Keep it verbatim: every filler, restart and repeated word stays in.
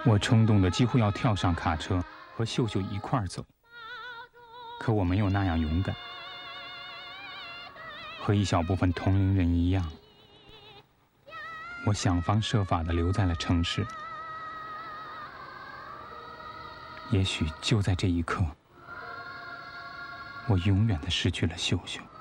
我冲动的几乎要跳上卡车和秀秀一块儿走，可我没有那样勇敢。和一小部分同龄人一样，我想方设法地留在了城市。也许就在这一刻，我永远地失去了秀秀。